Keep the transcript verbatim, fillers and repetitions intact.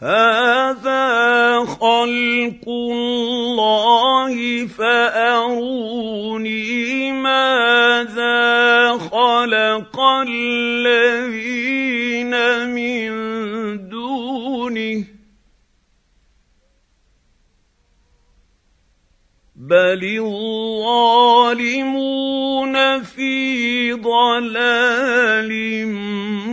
هَٰذَا خَلْقُ اللَّهِ فَأَرُونِي مَاذَا خَلَقَ الَّذِينَ مِن دُونِهِ ۚ بَلِ الظَّالِمُونَ فِي ضَلَالٍ